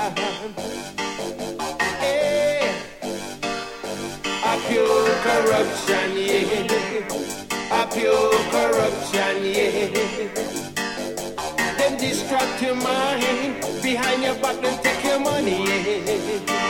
Hey, a pure corruption, yeah. A pure corruption, yeah. Them distract your mind behind your back and take your money, yeah.